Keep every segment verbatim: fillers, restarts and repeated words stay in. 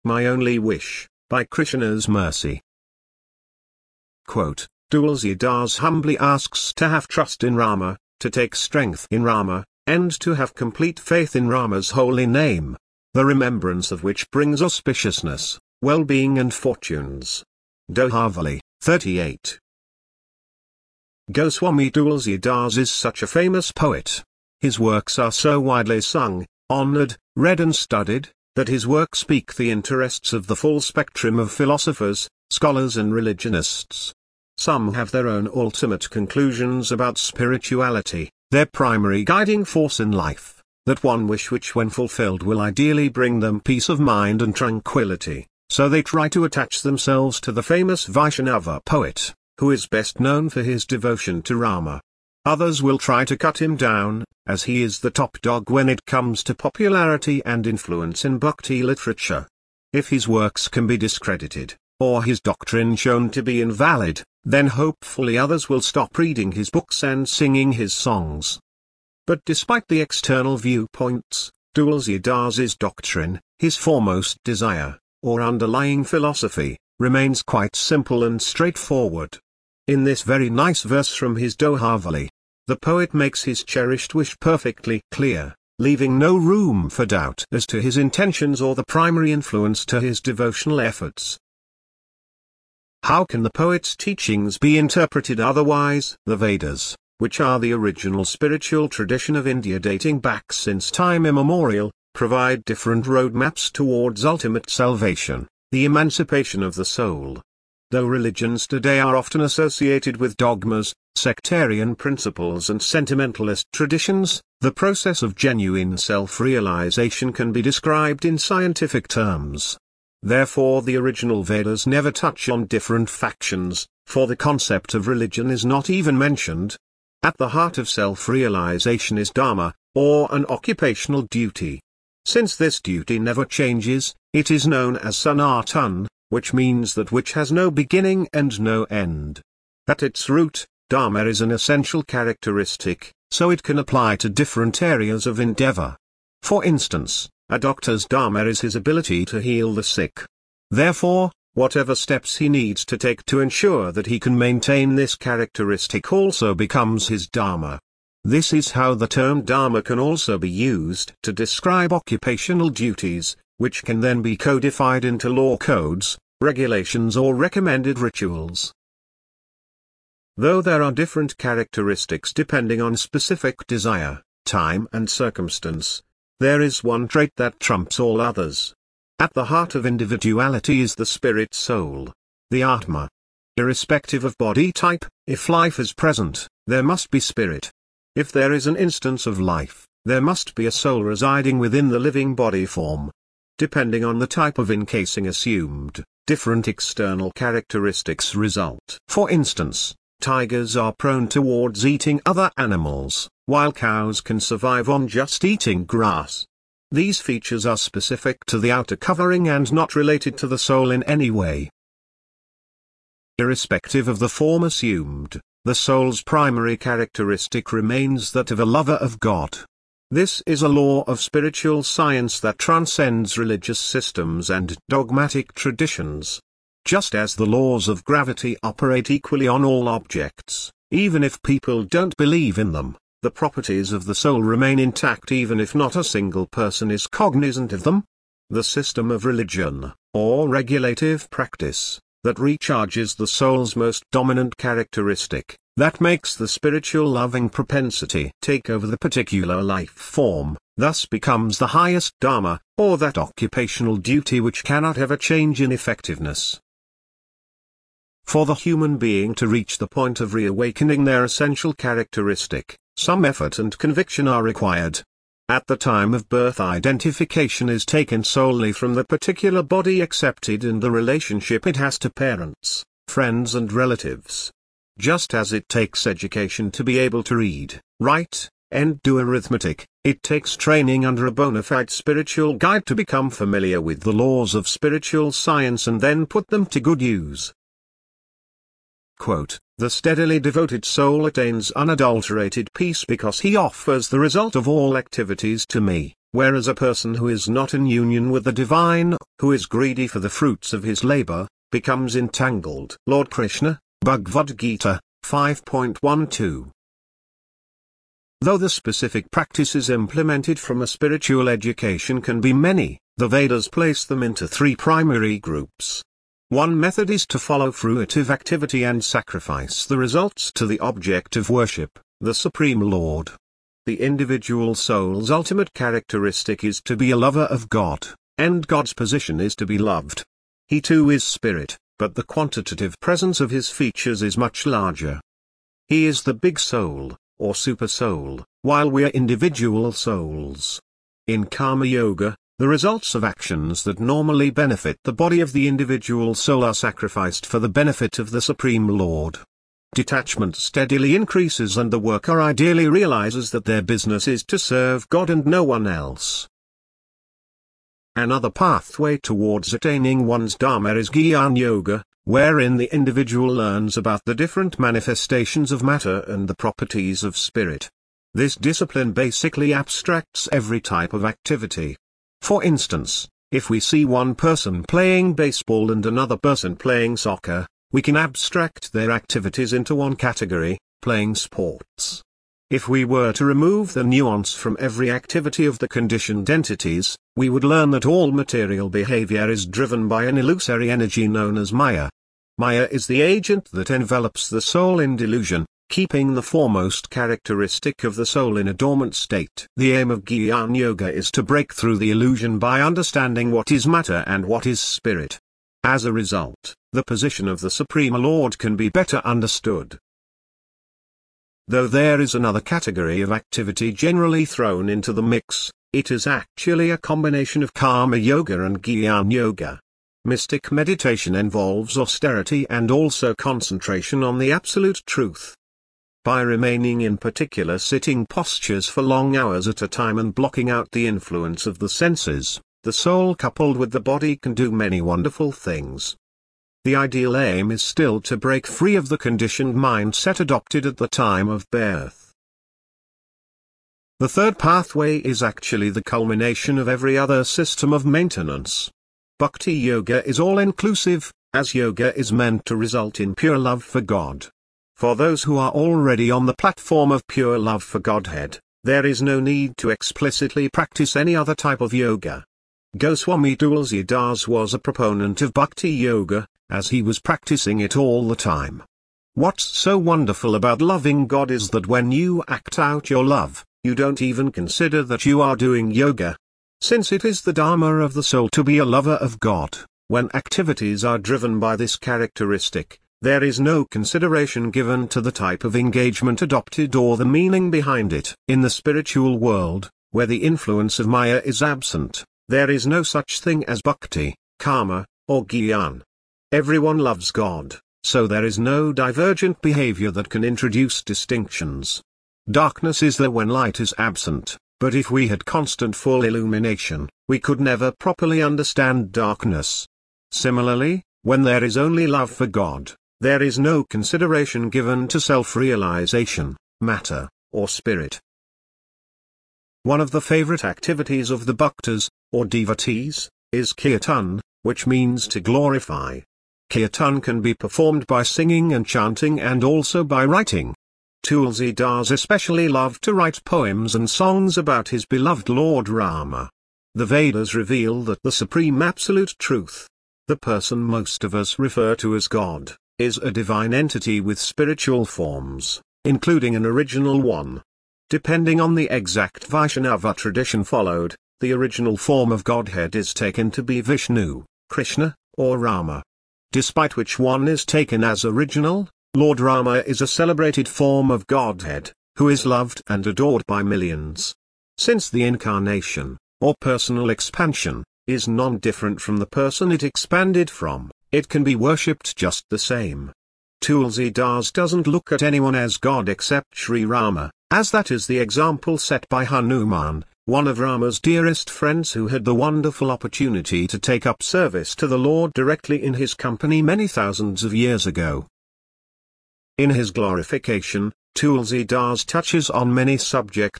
My Only Wish, by Krishna's Mercy. Quote, Tulsi Das humbly asks to have trust in Rama, to take strength in Rama, and to have complete faith in Rama's holy name, the remembrance of which brings auspiciousness, well-being and fortunes. Dohavali, thirty-eight. Goswami Tulsi Das is such a famous poet. His works are so widely sung, honored, read and studied, that his works pique the interests of the full spectrum of philosophers, scholars and religionists. Some have their own ultimate conclusions about spirituality, their primary guiding force in life, that one wish which when fulfilled will ideally bring them peace of mind and tranquility, so they try to attach themselves to the famous Vaishnava poet, who is best known for his devotion to Rama. Others will try to cut him down, as he is the top dog when it comes to popularity and influence in bhakti literature. If his works can be discredited, or his doctrine shown to be invalid, then hopefully others will stop reading his books and singing his songs. But despite the external viewpoints, Tulsi Das's doctrine, his foremost desire, or underlying philosophy, remains quite simple and straightforward. In this very nice verse from his Dohavali, the poet makes his cherished wish perfectly clear, leaving no room for doubt as to his intentions or the primary influence to his devotional efforts. How can the poet's teachings be interpreted otherwise? The Vedas, which are the original spiritual tradition of India dating back since time immemorial, provide different roadmaps towards ultimate salvation, the emancipation of the soul. Though religions today are often associated with dogmas, sectarian principles and sentimentalist traditions, the process of genuine self-realization can be described in scientific terms. Therefore the original Vedas never touch on different factions, for the concept of religion is not even mentioned. At the heart of self-realization is dharma, or an occupational duty. Since this duty never changes, it is known as sanatan, which means that which has no beginning and no end. At its root, dharma is an essential characteristic, so it can apply to different areas of endeavor. For instance, a doctor's dharma is his ability to heal the sick. Therefore, whatever steps he needs to take to ensure that he can maintain this characteristic also becomes his dharma. This is how the term dharma can also be used to describe occupational duties, which can then be codified into law codes, regulations or recommended rituals. Though there are different characteristics depending on specific desire, time and circumstance, there is one trait that trumps all others. At the heart of individuality is the spirit soul, the Atma. Irrespective of body type, if life is present, there must be spirit. If there is an instance of life, there must be a soul residing within the living body form. Depending on the type of encasing assumed, different external characteristics result. For instance, tigers are prone towards eating other animals, while cows can survive on just eating grass. These features are specific to the outer covering and not related to the soul in any way. Irrespective of the form assumed, the soul's primary characteristic remains that of a lover of God. This is a law of spiritual science that transcends religious systems and dogmatic traditions. Just as the laws of gravity operate equally on all objects, even if people don't believe in them, the properties of the soul remain intact even if not a single person is cognizant of them. The system of religion, or regulative practice, that recharges the soul's most dominant characteristic, that makes the spiritual loving propensity take over the particular life form, thus becomes the highest dharma, or that occupational duty which cannot ever change in effectiveness. For the human being to reach the point of reawakening their essential characteristic, some effort and conviction are required. At the time of birth, identification is taken solely from the particular body accepted and the relationship it has to parents, friends and relatives. Just as it takes education to be able to read, write, and do arithmetic, it takes training under a bona fide spiritual guide to become familiar with the laws of spiritual science and then put them to good use. Quote, the steadily devoted soul attains unadulterated peace because he offers the result of all activities to me, whereas a person who is not in union with the divine, who is greedy for the fruits of his labor, becomes entangled. Lord Krishna, Bhagavad Gita, five point twelve. Though the specific practices implemented from a spiritual education can be many, the Vedas place them into three primary groups. One method is to follow fruitive activity and sacrifice the results to the object of worship, the Supreme Lord. The individual soul's ultimate characteristic is to be a lover of God, and God's position is to be loved. He too is spirit, but the quantitative presence of his features is much larger. He is the big soul, or super soul, while we are individual souls. In Karma Yoga, the results of actions that normally benefit the body of the individual soul are sacrificed for the benefit of the Supreme Lord. Detachment steadily increases and the worker ideally realizes that their business is to serve God and no one else. Another pathway towards attaining one's Dharma is Jnana Yoga, wherein the individual learns about the different manifestations of matter and the properties of spirit. This discipline basically abstracts every type of activity. For instance, if we see one person playing baseball and another person playing soccer, we can abstract their activities into one category, playing sports. If we were to remove the nuance from every activity of the conditioned entities, we would learn that all material behavior is driven by an illusory energy known as Maya. Maya is the agent that envelops the soul in delusion, keeping the foremost characteristic of the soul in a dormant state. The aim of Jnana Yoga is to break through the illusion by understanding what is matter and what is spirit. As a result, the position of the Supreme Lord can be better understood. Though there is another category of activity generally thrown into the mix, it is actually a combination of Karma Yoga and Jnana Yoga. Mystic meditation involves austerity and also concentration on the absolute truth. By remaining in particular sitting postures for long hours at a time and blocking out the influence of the senses, the soul coupled with the body can do many wonderful things. The ideal aim is still to break free of the conditioned mindset adopted at the time of birth. The third pathway is actually the culmination of every other system of maintenance. Bhakti Yoga is all-inclusive, as yoga is meant to result in pure love for God. For those who are already on the platform of pure love for Godhead, there is no need to explicitly practice any other type of yoga. Goswami Tulsidas was a proponent of Bhakti Yoga, as he was practicing it all the time. What's so wonderful about loving God is that when you act out your love, you don't even consider that you are doing yoga. Since it is the Dharma of the soul to be a lover of God, when activities are driven by this characteristic, there is no consideration given to the type of engagement adopted or the meaning behind it. In the spiritual world, where the influence of Maya is absent, there is no such thing as bhakti, karma, or jnana. Everyone loves God, so there is no divergent behavior that can introduce distinctions. Darkness is there when light is absent, but if we had constant full illumination, we could never properly understand darkness. Similarly, when there is only love for God, there is no consideration given to self-realization, matter, or spirit. One of the favorite activities of the bhaktas, or devotees, is kirtan, which means to glorify. Kirtan can be performed by singing and chanting and also by writing. Tulsidas especially loved to write poems and songs about his beloved Lord Rama. The Vedas reveal that the supreme absolute truth, the person most of us refer to as God, is a divine entity with spiritual forms, including an original one. Depending on the exact Vaishnava tradition followed, the original form of Godhead is taken to be Vishnu, Krishna, or Rama. Despite which one is taken as original, Lord Rama is a celebrated form of Godhead, who is loved and adored by millions. Since the incarnation, or personal expansion, is non-different from the person it expanded from, it can be worshipped just the same. Tulsidas doesn't look at anyone as God except Sri Rama, as that is the example set by Hanuman, one of Rama's dearest friends who had the wonderful opportunity to take up service to the Lord directly in his company many thousands of years ago. In his glorification, Tulsidas touches on many subjects,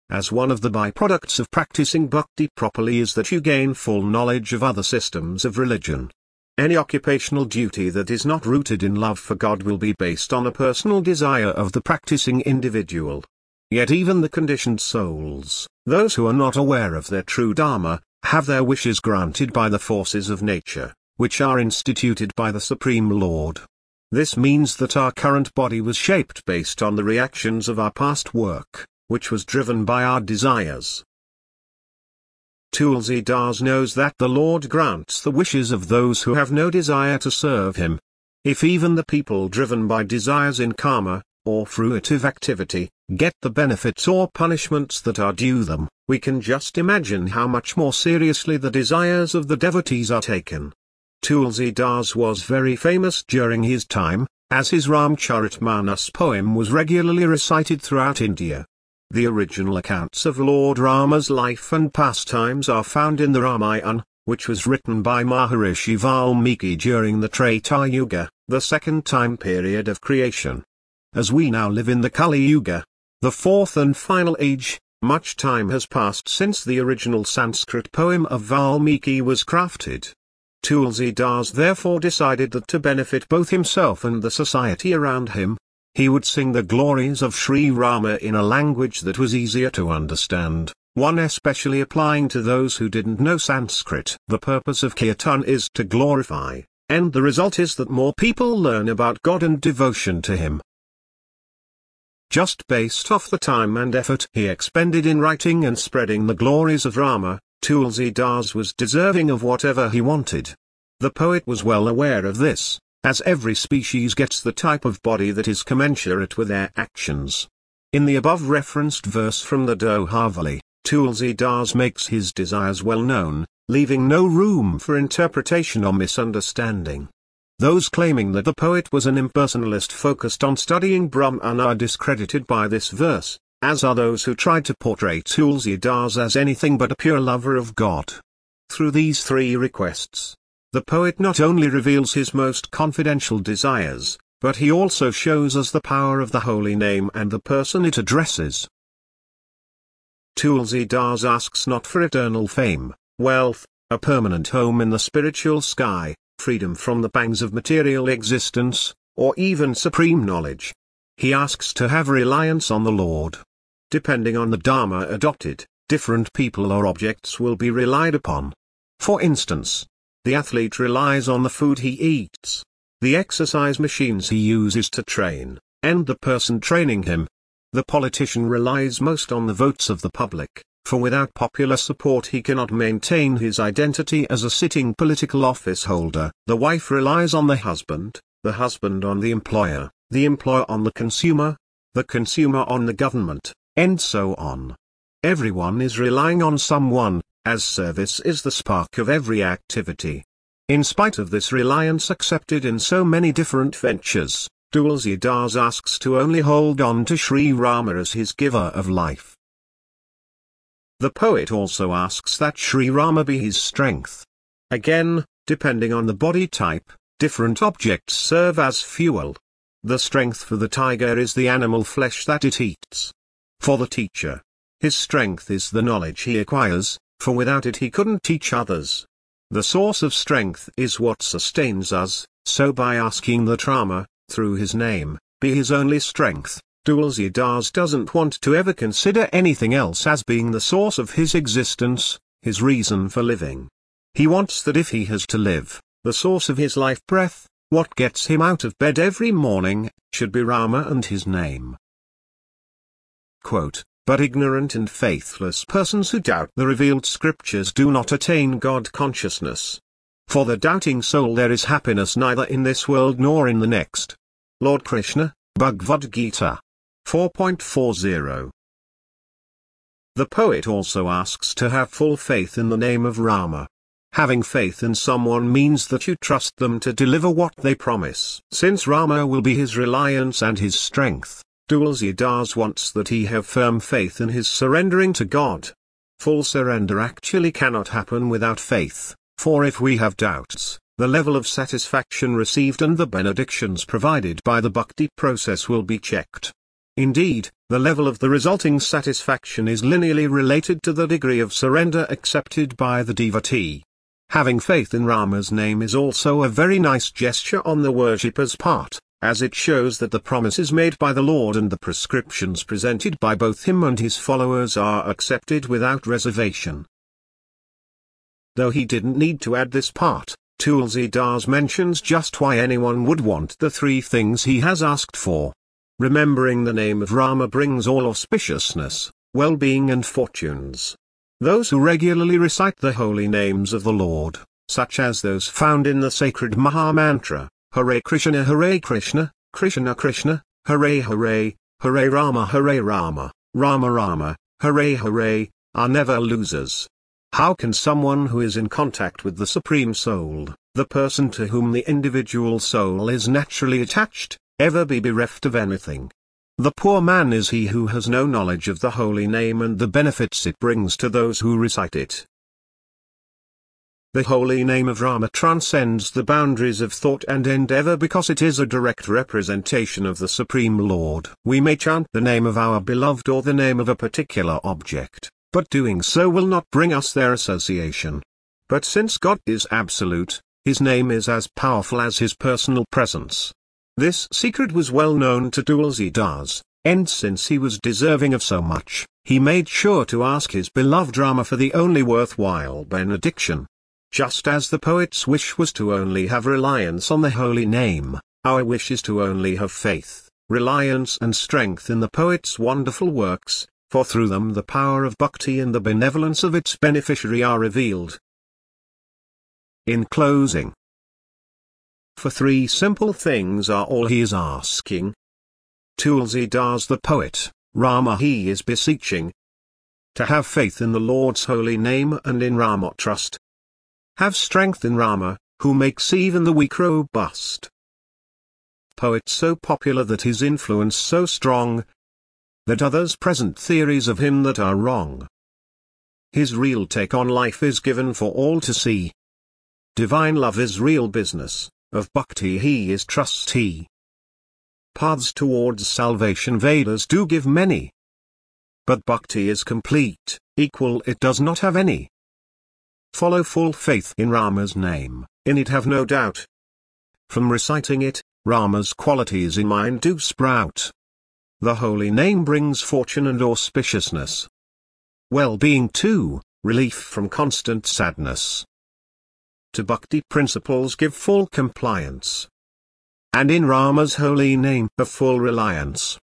as one of the byproducts of practicing bhakti properly is that you gain full knowledge of other systems of religion. Any occupational duty that is not rooted in love for God will be based on a personal desire of the practicing individual. Yet even the conditioned souls, those who are not aware of their true Dharma, have their wishes granted by the forces of nature, which are instituted by the Supreme Lord. This means that our current body was shaped based on the reactions of our past work, which was driven by our desires. Tulsi Das knows that the Lord grants the wishes of those who have no desire to serve him. If even the people driven by desires in karma, or fruitive activity, get the benefits or punishments that are due them, we can just imagine how much more seriously the desires of the devotees are taken. Tulsi Das was very famous during his time, as his Ramcharitmanas poem was regularly recited throughout India. The original accounts of Lord Rama's life and pastimes are found in the Ramayana, which was written by Maharishi Valmiki during the Treta Yuga, the second time period of creation. As we now live in the Kali Yuga, the fourth and final age, much time has passed since the original Sanskrit poem of Valmiki was crafted. Tulsi Das therefore decided that to benefit both himself and the society around him, he would sing the glories of Sri Rama in a language that was easier to understand, one especially applying to those who didn't know Sanskrit. The purpose of Kirtan is to glorify, and the result is that more people learn about God and devotion to him. Just based off the time and effort he expended in writing and spreading the glories of Rama, Tulsi Das was deserving of whatever he wanted. The poet was well aware of this, as every species gets the type of body that is commensurate with their actions. In the above referenced verse from the Dohavali, Tulsi Das makes his desires well known, leaving no room for interpretation or misunderstanding. Those claiming that the poet was an impersonalist focused on studying Brahman are discredited by this verse, as are those who tried to portray Tulsi Das as anything but a pure lover of God. Through these three requests, the poet not only reveals his most confidential desires, but he also shows us the power of the holy name and the person it addresses. Tulsi Das asks not for eternal fame, wealth, a permanent home in the spiritual sky, freedom from the pangs of material existence, or even supreme knowledge. He asks to have reliance on the Lord. Depending on the Dharma adopted, different people or objects will be relied upon. For instance, the athlete relies on the food he eats, the exercise machines he uses to train, and the person training him. The politician relies most on the votes of the public, for without popular support he cannot maintain his identity as a sitting political office holder. The wife relies on the husband, the husband on the employer, the employer on the consumer, the consumer on the government, and so on. Everyone is relying on someone, as service is the spark of every activity. In spite of this reliance accepted in so many different ventures, Tulsi Das asks to only hold on to Sri Rama as his giver of life. The poet also asks that Sri Rama be his strength. Again, depending on the body type, different objects serve as fuel. The strength for the tiger is the animal flesh that it eats. For the teacher, his strength is the knowledge he acquires, for without it he couldn't teach others. The source of strength is what sustains us, so by asking that Rama, through his name, be his only strength, Tulsi Das doesn't want to ever consider anything else as being the source of his existence, his reason for living. He wants that if he has to live, the source of his life breath, what gets him out of bed every morning, should be Rama and his name. Quote, but ignorant and faithless persons who doubt the revealed scriptures do not attain God consciousness. For the doubting soul there is happiness neither in this world nor in the next. Lord Krishna, Bhagavad Gita four point forty. The poet also asks to have full faith in the name of Rama. Having faith in someone means that you trust them to deliver what they promise. Since Rama will be his reliance and his strength, Tulsi Das wants that he have firm faith in his surrendering to God. Full surrender actually cannot happen without faith, for if we have doubts, the level of satisfaction received and the benedictions provided by the bhakti process will be checked. Indeed, the level of the resulting satisfaction is linearly related to the degree of surrender accepted by the devotee. Having faith in Rama's name is also a very nice gesture on the worshipper's part, as it shows that the promises made by the Lord and the prescriptions presented by both him and his followers are accepted without reservation. Though he didn't need to add this part, Tulsidas mentions just why anyone would want the three things he has asked for. Remembering the name of Rama brings all auspiciousness, well-being and fortunes. Those who regularly recite the holy names of the Lord, such as those found in the sacred Maha Mantra, Hare Krishna Hare Krishna, Krishna Krishna, Hare Hare, Hare Rama Hare Rama, Rama Rama, Hare Hare, are never losers. How can someone who is in contact with the Supreme Soul, the person to whom the individual soul is naturally attached, ever be bereft of anything? The poor man is he who has no knowledge of the holy name and the benefits it brings to those who recite it. The holy name of Rama transcends the boundaries of thought and endeavor because it is a direct representation of the Supreme Lord. We may chant the name of our beloved or the name of a particular object, but doing so will not bring us their association. But since God is absolute, his name is as powerful as his personal presence. This secret was well known to Tulsidas, and since he was deserving of so much, he made sure to ask his beloved Rama for the only worthwhile benediction. Just as the poet's wish was to only have reliance on the holy name, our wish is to only have faith, reliance and strength in the poet's wonderful works, for through them the power of bhakti and the benevolence of its beneficiary are revealed. In closing, for three simple things are all he is asking. Tulsidas the poet, Rama he is beseeching. To have faith in the Lord's holy name and in Rama trust. Have strength in Rama, who makes even the weak robust. Poet so popular that his influence so strong, that others present theories of him that are wrong. His real take on life is given for all to see. Divine love is real business. Of bhakti he is trustee. Paths towards salvation Vedas do give many. But bhakti is complete, equal it does not have any. Follow full faith in Rama's name, in it have no doubt. From reciting it, Rama's qualities in mind do sprout. The holy name brings fortune and auspiciousness. Well-being too, relief from constant sadness. To bhakti principles give full compliance. And in Rama's holy name a full reliance.